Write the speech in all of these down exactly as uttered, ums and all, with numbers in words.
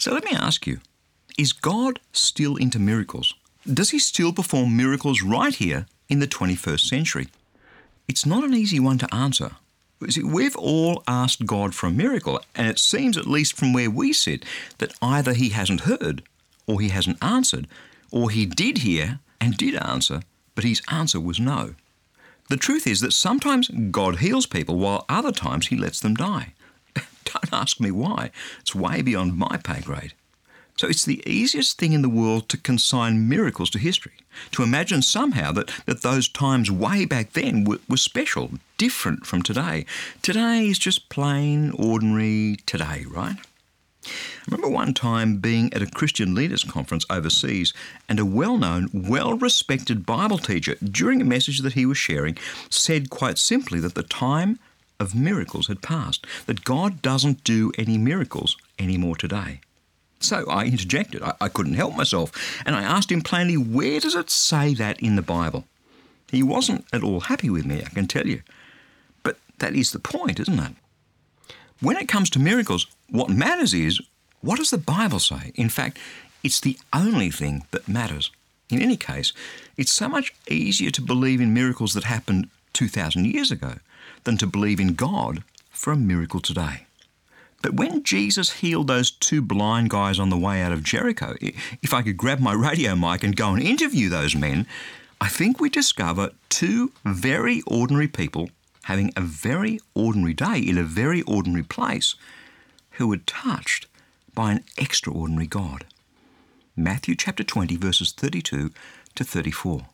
So let me ask you, is God still into miracles? Does he still perform miracles right here in the twenty-first century? It's not an easy one to answer. See, we've all asked God for a miracle, and it seems, at least from where we sit, that either he hasn't heard, or he hasn't answered, or he did hear and did answer, but his answer was no. The truth is that sometimes God heals people, while other times he lets them die. Don't ask me why. It's way beyond my pay grade. So it's the easiest thing in the world to consign miracles to history, to imagine somehow that, that those times way back then were, were special, different from today. Today is just plain, ordinary today, right? I remember one time being at a Christian leaders conference overseas, and a well-known, well-respected Bible teacher, during a message that he was sharing, said quite simply that the time of miracles had passed, that God doesn't do any miracles anymore today. So I interjected. I, I couldn't help myself, and I asked him plainly, where does it say that in the Bible? He wasn't at all happy with me, I can tell you. But that is the point, isn't it? When it comes to miracles, what matters is, what does the Bible say? In fact, it's the only thing that matters. In any case, it's so much easier to believe in miracles that happened two thousand years ago than to believe in God for a miracle today. But when Jesus healed those two blind guys on the way out of Jericho, if I could grab my radio mic and go and interview those men, I think we discover two very ordinary people having a very ordinary day in a very ordinary place who were touched by an extraordinary God. Matthew chapter twenty, verses thirty-two to thirty-four.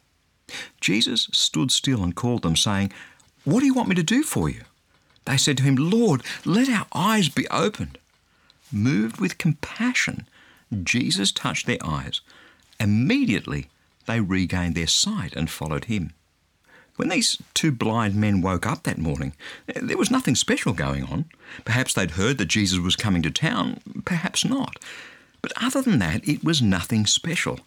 Jesus stood still and called them, saying, "What do you want me to do for you?" They said to him, "Lord, let our eyes be opened." Moved with compassion, Jesus touched their eyes. Immediately they regained their sight and followed him. When these two blind men woke up that morning, there was nothing special going on. Perhaps they'd heard that Jesus was coming to town, perhaps not. But other than that, it was nothing special.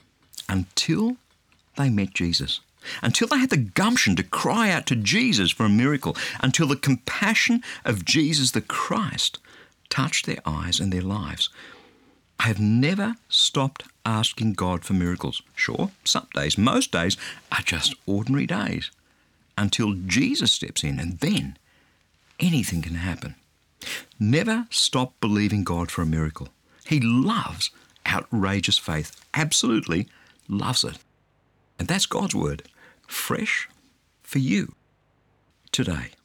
Until they met Jesus. Until they had the gumption to cry out to Jesus for a miracle, until the compassion of Jesus the Christ touched their eyes and their lives. I have never stopped asking God for miracles. Sure, some days, most days are just ordinary days, until Jesus steps in, and then anything can happen. Never stop believing God for a miracle. He loves outrageous faith, absolutely loves it. And that's God's word, fresh for you today.